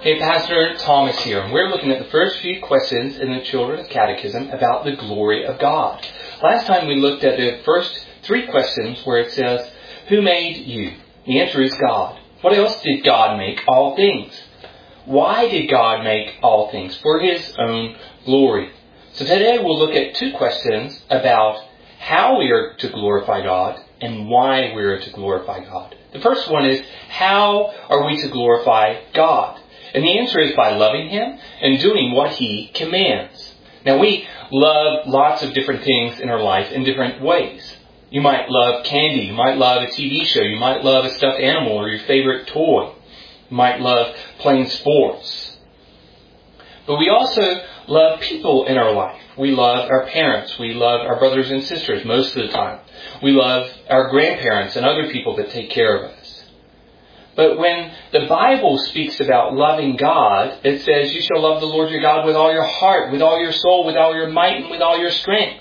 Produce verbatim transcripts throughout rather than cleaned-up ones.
Hey, Pastor Thomas here, and we're looking at the first few questions in the Children's Catechism about the glory of God. Last time we looked at the first three questions where it says, who made you? The answer is God. What else did God make? All things. Why did God make all things? For His own glory. So today we'll look at two questions about how we are to glorify God and why we are to glorify God. The first one is, how are we to glorify God? And the answer is by loving Him and doing what He commands. Now, we love lots of different things in our life in different ways. You might love candy. You might love a T V show. You might love a stuffed animal or your favorite toy. You might love playing sports. But we also love people in our life. We love our parents. We love our brothers and sisters most of the time. We love our grandparents and other people that take care of us. But when the Bible speaks about loving God, it says, you shall love the Lord your God with all your heart, with all your soul, with all your might, and with all your strength.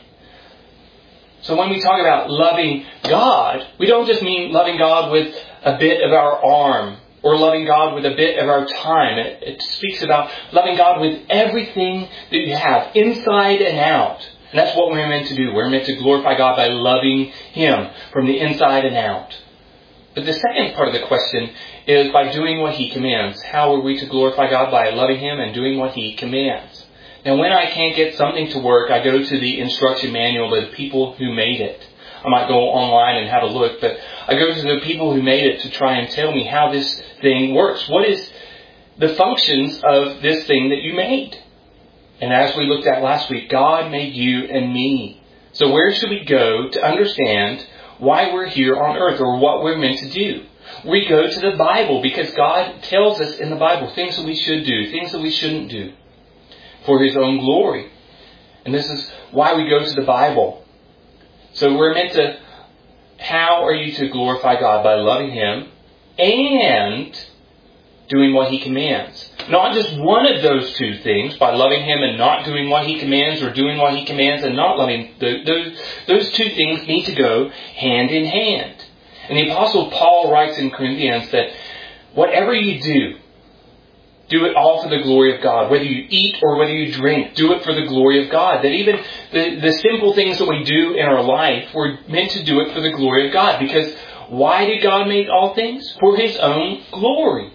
So when we talk about loving God, we don't just mean loving God with a bit of our arm or loving God with a bit of our time. It, it speaks about loving God with everything that you have, inside and out. And that's what we're meant to do. We're meant to glorify God by loving Him from the inside and out. But the second part of the question is by doing what He commands. How are we to glorify God? By loving Him and doing what He commands. Now, when I can't get something to work, I go to the instruction manual of the people who made it. I might go online and have a look, but I go to the people who made it to try and tell me how this thing works. What is the functions of this thing that you made? And as we looked at last week, God made you and me. So where should we go to understand why we're here on earth or what we're meant to do? We go to the Bible because God tells us in the Bible things that we should do, things that we shouldn't do for His own glory. And this is why we go to the Bible. So we're meant to, how are you to glorify God? By loving Him and doing what He commands. Not just one of those two things, by loving Him and not doing what He commands, or doing what He commands and not loving. Those, those two things need to go hand in hand. And the Apostle Paul writes in Corinthians that whatever you do, do it all for the glory of God. Whether you eat or whether you drink, do it for the glory of God. That even the, the simple things that we do in our life, we're meant to do it for the glory of God. Because why did God make all things? For His own glory.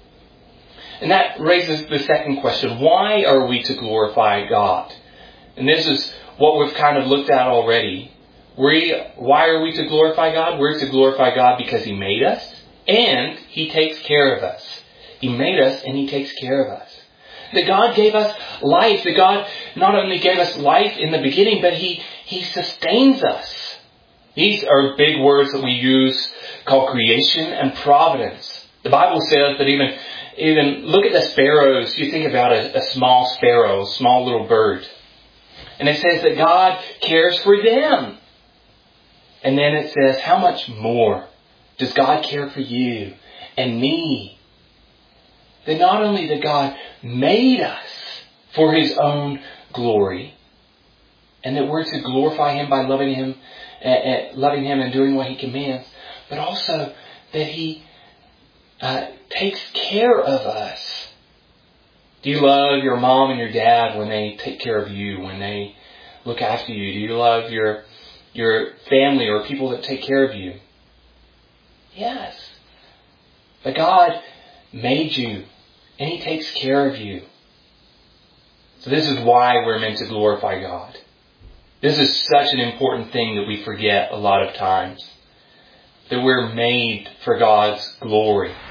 And that raises the second question. Why are we to glorify God? And this is what we've kind of looked at already. We, why are we to glorify God? We're to glorify God because He made us and He takes care of us. He made us and He takes care of us. That God gave us life. That God not only gave us life in the beginning, but He, He sustains us. These are big words that we use called creation and providence. The Bible says that even, even look at the sparrows. You think about a, a small sparrow, a small little bird. And it says that God cares for them. And then it says, how much more does God care for you and me? That not only that God made us for His own glory, and that we're to glorify Him by loving Him, uh, loving Him and doing what He commands, but also that He uh, takes care of us. Do you love your mom and your dad when they take care of you, when they look after you? Do you love your your family or people that take care of you? Yes. But God made you. And He takes care of you. So this is why we're meant to glorify God. This is such an important thing that we forget a lot of times. That we're made for God's glory.